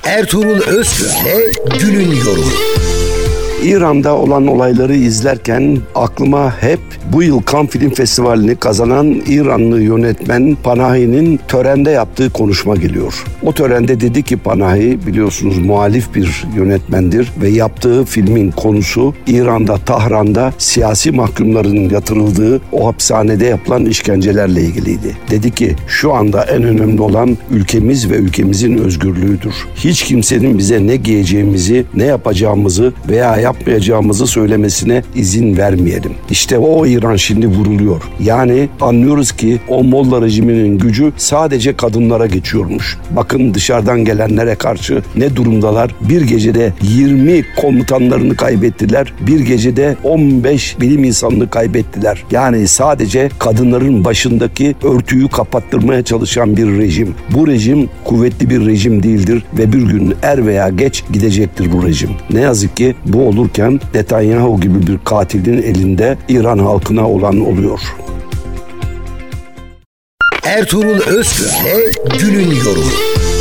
Ertuğrul Özkök günün yorumu. İran'da olan olayları izlerken aklıma hep bu yıl Cannes Film Festivali'ni kazanan İranlı yönetmen Panahi'nin törende yaptığı konuşma geliyor. O törende dedi ki Panahi, biliyorsunuz muhalif bir yönetmendir ve yaptığı filmin konusu İran'da, Tahran'da siyasi mahkumların yatırıldığı o hapishanede yapılan işkencelerle ilgiliydi. Dedi ki şu anda en önemli olan ülkemiz ve ülkemizin özgürlüğüdür. Hiç kimsenin bize ne giyeceğimizi, ne yapacağımızı veya yapmayacağımızı söylemesine izin vermeyelim. İşte o İran şimdi vuruluyor. Yani anlıyoruz ki o Molla rejiminin gücü sadece kadınlara geçiyormuş. Bakın dışarıdan gelenlere karşı ne durumdalar? Bir gecede 20 komutanlarını kaybettiler. Bir gecede 15 bilim insanını kaybettiler. Yani sadece kadınların başındaki örtüyü kapattırmaya çalışan bir rejim. Bu rejim kuvvetli bir rejim değildir ve bir gün er veya geç gidecektir bu rejim. Ne yazık ki bu olurken Netanyahu gibi bir katilin elinde İran halkına olan oluyor. Ertuğrul Özkök günün yorumu.